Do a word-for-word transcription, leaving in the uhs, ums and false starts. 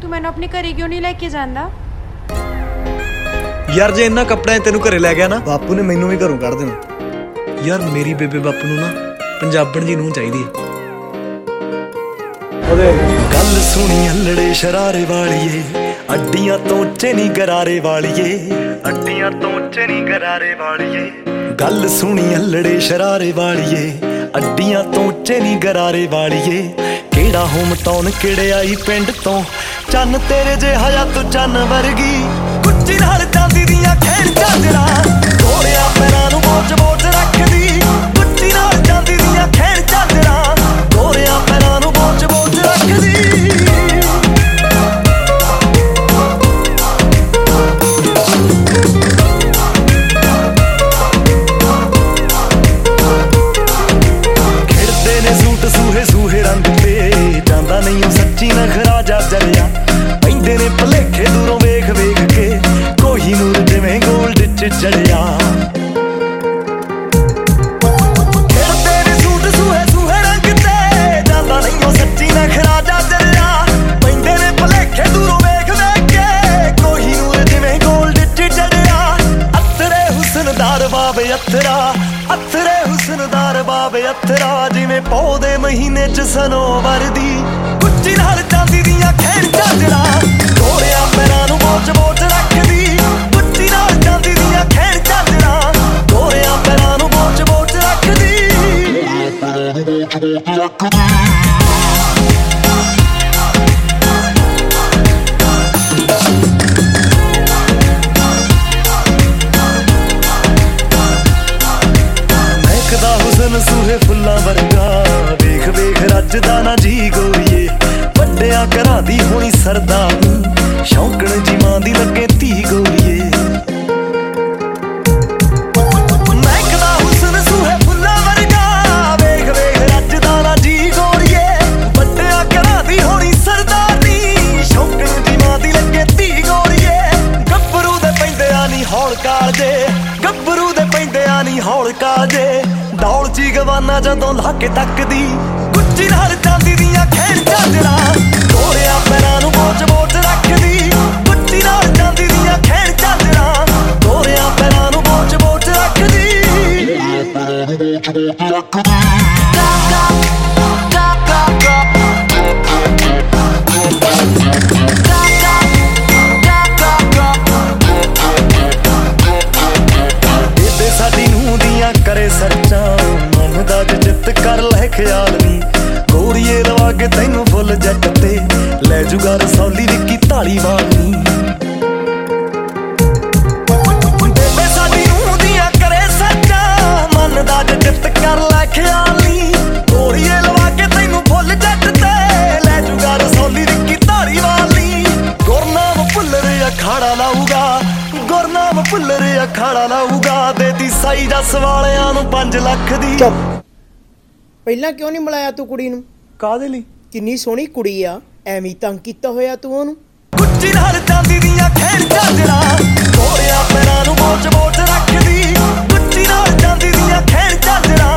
ਤੂੰ ਮੈਨੂੰ ਆਪਣੇ ਘਰੇ ਕਿਉਂ ਨਹੀਂ ਲੈ ਕੇ ਜਾਂਦਾ? ਯਾਰ ਜੇ ਇੰਨਾ ਕੱਪੜਿਆਂ ਤੈਨੂੰ ਘਰੇ ਲੈ ਗਿਆ ਨਾ, ਬਾਪੂ ਨੇ ਮੈਨੂੰ ਵੀ ਘਰੋਂ ਕੱਢ ਦੇਣਾ। ਯਾਰ ਮੇਰੀ ਬੇਬੇ ਬਾਪੂ ਨੂੰ ਨਾ ਪੰਜਾਬਣ ਜੀ ਨੂੰ ਚਾਹੀਦੀ ਹੈ। ਗੱਲ ਸੁਣੀ ਅਲੜੇ ਸ਼ਰਾਰੇ ਵਾਲੀਏ, ਅੱਡੀਆਂ ਤੋਂ ਉੱਚੇ ਨੀ ਗਰਾਰੇ ਵਾਲੀਏ, ਅੱਡੀਆਂ ਤੋਂ ਉੱਚੇ ਨੀ ਗਰਾਰੇ ਵਾਲੀਏ। ਗੱਲ ਸੁਣੀ ਅਲੜੇ ਸ਼ਰਾਰੇ ਵਾਲੀਏ, ਅੱਡੀਆਂ ਤੋਂ ਉੱਚੇ ਨੀ ਗਰਾਰੇ ਵਾਲੀਏ। ਕਿਹੜਾ ਹੋਮ ਟਾਊਨ ਕਿਹੜੇ ਆਈ ਪਿੰਡ ਤੋਂ, ਚੰਨ ਤੇਰੇ ਜਿਹਾ ਜਾਂ ਤੂੰ ਚੰਨ ਵਰਗੀ। ਕੁੱਚੀ ਨਾਲ ਚਾਂਦੀ ਦੀਆਂ ਖੇਡ ਝਾਂਜਰਾਂ, ਗੋਰਿਆਂ ਪੈਰਾਂ ਨੂੰ ਬੋਝ ਬੋਝ ਰੱਖਦੀ। ਕੁੱਚੀ ਨਾਲ ਚਾਂਦੀ ਦੀਆਂ ਖੇਡ ਝਾਂਜਰਾਂ, ਗੋਰਿਆਂ ਪੈਰਾਂ ਨੂੰ ਬੋਝ ਬੋਝ ਰੱਖਦੀ। ਖਿੜਦੇ ਨੇ ਸੂਟ ਸੂਹੇ ਸੂਹੇ ਰੰਗ ਤੇ, ਜਾਂਦਾ ਨਹੀਂ ਉਹ ਸੱਚੀ ਨਖਰਾ ਜਾ ਜਲਿਆ। ਪੈਂਦੇ ਨੇ ਭਲੇਖੇ ਦੂਰੋਂ ਵੇਖ ਵੇਖ ਕੇ, ਕੋਹੀਨੂਰ ਜਿਵੇਂ ਗੋਲਡ ਚ ਚੜਿਆ। ਖਿੜਦੇ ਨੇ ਸੂਟ ਸੂਹੇ ਸੂਹੇ ਰੰਗ ਤੇ, ਜਾਂਦਾ ਨਹੀਂ ਉਹ ਸੱਚੀ ਨਖਰਾ ਜਾ ਜਲਿਆ। ਪੈਂਦੇ ਨੇ ਭਲੇਖੇ ਦੂਰੋਂ ਵੇਖ ਵੇਖ ਕੇ, ਕੋਹੀਨੂਰ ਜਿਵੇਂ ਗੋਲਡ ਚ ਚੜਿਆ। ਅਥਰੇ ਹੁਸਨਦਾਰ ਬਾਬੇ ਅਥਰਾ, ਅਥਰੇ ਹੁਸਨਦਾਰ ਬਾਬੇ ਅਥਰਾ, ਜਿਵੇਂ ਪੌਦੇ ਮਹੀਨੇ ਚ ਸਨੋਵਰ ਦੀ। ਕੁੱਚੀ ਨਾਲ ਚਾਂਦੀ ਦੀਆਂ ਖੇਡ ਝਾਂਜਰਾਂ, ਗੋਰਿਆਂ ਪੈਰਾਂ ਨੂੰ ਬੋਝ ਬੋਝ ਰੱਖਦੀ। ਕੁੱਚੀ ਨਾਲ ਚਾਂਦੀ ਦੀਆਂ ਖੇਡ ਝਾਂਜਰਾਂ, ਗੋਰਿਆਂ ਪੈਰਾਂ ਨੂੰ ਬੋਝ ਬੋਝ ਰੱਖਦੀ। ਮਹਿਕਦਾ ਹੁਸਨ ਸੂਹੇ ਫੁੱਲਾਂ ਵਰਗਾ, ਵੇਖ ਵੇਖ ਰੱਜਦਾ ਨਾ ਜੀ ਗੋਰੀਏ। ਵੱਡਿਆਂ ਘਰਾਂ ਦੀ ਹੋਣੀ ਸਰਦਾਰਨੀ, ਸ਼ੌਂਕਣ ਜੀ ਮਾਂ ਦੀ ਲੱਗੇ ਧੀ ਗੋਰੀਏ। ਮਹਿਕਦਾ ਹੁਸਨ ਸੂਹੇ ਫੁੱਲਾਂ ਵਰਗਾ, ਵੇਖ ਵੇਖ ਰੱਜਦਾ ਨਾ ਜੀ ਗੋਰੀਏ। ਵੱਡਿਆਂ ਘਰਾਂ ਦੀ ਹੋਣੀ ਸਰਦਾਰਨੀ, ਸ਼ੌਂਕਣ ਜੀ ਮਾਂ ਦੀ ਲੱਗੇ ਧੀ ਗੋਰੀਏ। ਗੱਭਰੂ ਦੇ ਪੈਂਦਿਆਂ ਨੀ ਹੌਲ ਕਾਲਜੇ, ਗੱਭਰੂ ਦੇ ਪੈਂਦਿਆਂ ਨੀ ਹੌਲ ਕਾਲਜੇ। ਡੌਲ ਚ ਗਵਾਨਾ ਜਦੋਂ ਲਾ ਕੇ ਤੱਕਦੀ। ਕੁੱਚੀ ਨਾਲ ਚਾਂਦੀ ਦੀਆਂ ਖੇਡ ਝਾਂਜਰਾਂ, ਗੋਰਿਆਂ ਪੈਰਾਂ ਨੂੰ ਬੋਝ ਬੋਝ ਰੱਖਦੀ। ਕੁੱਚੀ ਨਾਲ ਚਾਂਦੀ ਦੀਆਂ ਖੇਡ ਝਾਂਜਰਾਂ, ਗੋਰਿਆਂ ਪੈਰਾਂ ਨੂੰ ਬੋਝ ਬੋਝ ਰੱਖਦੀ। ਬੇਬੇ ਸਾਡੀ ਨੂੰਹ ਦੀਆਂ ਕਰੇ ਸਰਚਾਂ, ਮਨ ਦਾ ਜਿੱਤ ਕਰ ਲੈ ਖਿਆਲ ਨੀ। ਗੋਰੀਏ ਲਵਾ ਕੇ ਤੈਨੂੰ ਫੁੱਲ ਜੱਟ ਤੇ, ਲੈ ਜੂਗਾ ਰਸੌਲੀ ਵਿੱਕੀ ਧਾਲੀਵਾਲ ਨੀ। ਬੇਬੇ ਸਾਡੀ ਨੂੰਹ ਦੀਆਂ ਕਰੇ ਸਰਚਾਂ, ਮਨ ਦਾ ਜਿੱਤ ਕਰ ਲੈ ਖਿਆਲ ਨੀ। ਗੋਰੀਏ ਲਵਾ ਕੇ ਤੈਨੂੰ ਫੁੱਲ ਜੱਟ ਤੇ, ਲੈ ਜੂਗਾ ਰਸੌਲੀ ਵਿੱਕੀ ਧਾਲੀਵਾਲ ਨੀ। ਗੁਰਨਾਮ ਭੁੱਲਰ ਅਖਾੜਾ ਲਾਊਗਾ, ਗੁਰਨਾਮ ਭੁੱਲਰ ਅਖਾੜਾ ਲਾਊਗਾ। ਦੇਤੀ ਸਾਈ ਜੱਸ ਵਾਲਿਆਂ ਨੂੰ ਪੰਜ ਲੱਖ ਦੀ। ਪਹਿਲਾਂ ਕਿਉਂ ਨਹੀਂ ਮਿਲਾਇਆ ਤੂੰ ਕੁੜੀ ਨੂੰ? ਕਾਹਦੇ ਲਈ? ਕਿੰਨੀ ਸੋਹਣੀ ਕੁੜੀ ਆ, ਐਵੇਂ ਤੰਗ ਕੀਤਾ ਹੋਇਆ ਤੂੰ ਉਹਨੂੰ। ਕੁੱਚੀ ਨਾਲ ਚਾਂਦੀ ਦੀਆਂ ਖੇਡ ਝਾਂਜਰਾਂ, ਗੋਰਿਆਂ ਪੈਰਾਂ ਨੂੰ ਬੋਝ ਬੋਝ ਰੱਖਦੀ। ਕੁੱਚੀ ਨਾਲ ਚਾਂਦੀ ਦੀਆਂ ਖੇਡ ਝਾਂਜਰਾਂ,